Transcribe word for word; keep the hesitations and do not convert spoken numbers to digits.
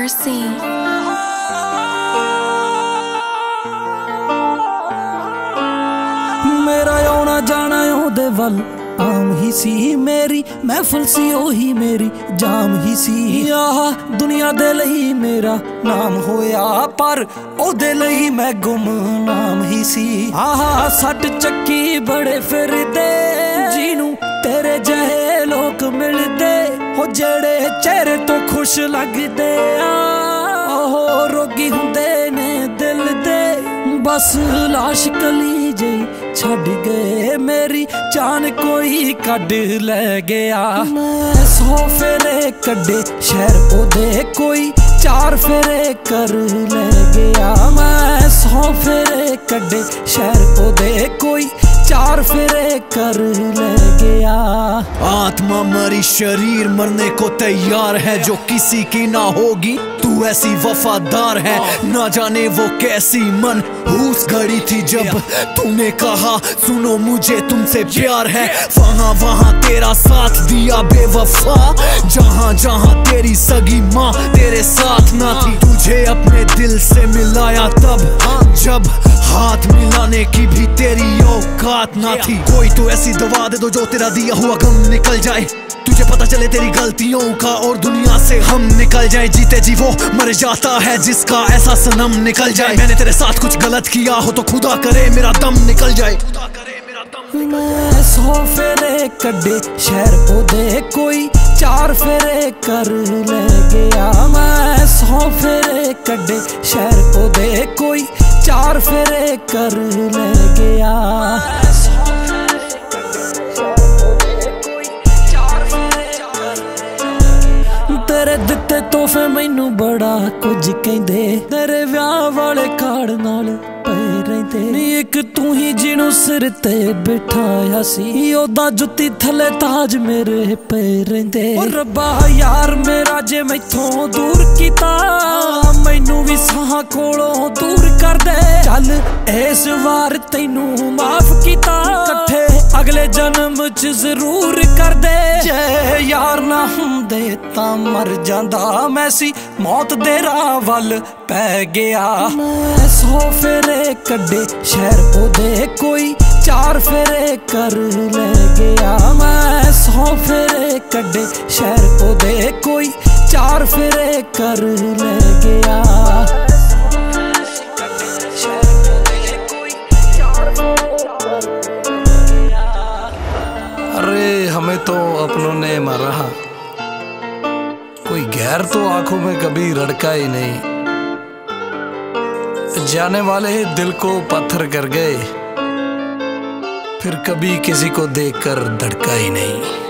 Mercy। मेरा आना जाना ओदे वल आम ही सी, मेरी महफिल सी ओही मेरी जाम ही सी। आह दुनिया दे लई मेरा नाम होया, पर ओदे लई मैं गुमनाम ही सी। आह सट चक्की बड़े फिरदे जीनू तेरे जहे लोग मिलदे हो, जेड़े चेहरे तो खुश लगदे आहो रोगी हुंदे ने दिल दे, बस लाश कली जी छड़ गए मेरी जान कोई कड ले गया। मैं सौ फेरे कड्डे शहर ओदे कोई चार फेरे कर ले गया। मैं सौ फेरे कड्डे शहर ओदे कोई चार फेरे कर ले गया। आत्मा मरी शरीर मरने को तैयार है, जो किसी की ना होगी तू ऐसी वफादार है। ना जाने वो कैसी मन हुस घड़ी थी जब तूने कहा सुनो मुझे तुमसे प्यार है। वहाँ वहाँ तेरा साथ दिया बेवफा, जहाँ जहाँ तेरी सगी माँ तेरे साथ ना थी। तुझे अपने दिल से मिलाया तब जब हाथ मिलाने की भी तेरी औकात ना थी। कोई तो ऐसी दवा दे दो जो तेरा दिया हुआ गम निकल जाए, तुझे पता चले तेरी गलतियों का और दुनिया से हम निकल जाए। जीते जी वो मर जाता है जिसका ऐसा सनम निकल जाए। मैंने तेरे साथ कुछ गलत किया हो तो खुदा करे मेरा दम निकल जाए। मैं सौ फेरे कड्डे शहर ओदे कोई चार फेरे कर ले गया। मैं सौ फेरे कड्डे शहर ओदे कोई चार फेरे कर ले गया। तेरे दिते तोहफे मैनू बड़ा कुछ कहंदे, तेरे व्याह वाले कार्ड नाल पए रहिंदे। नी एक तू ही जिनू सिर ते बिठाया सी, ओदा जुत्ती थले ताज मेरे पे रहिंदे। ओ रब्बा यार मेरा जे मैथों दूर कीता, मैनू भी साहां कोलों दूर कर दे। चल इस वार तैनू माफ कीता, कट्ठे अगले जन्म च जरूर कर दे। जे यार ना हुंदे तां मर जांदा मैं सी, मौत दे राह वल पै गया। मैं सौ फेरे कड्डे शहर ओदे कोई चार फेरे कर ले गया। मैं सौ फेरे कड्डे शहर ओदे कोई चार फेरे कर ले गया। अरे हमें तो अपनों ने मारा, कोई गैर तो आंखों में कभी रड़का ही नहीं। जाने वाले दिल को पत्थर कर गए, फिर कभी किसी को देखकर धड़का ही नहीं।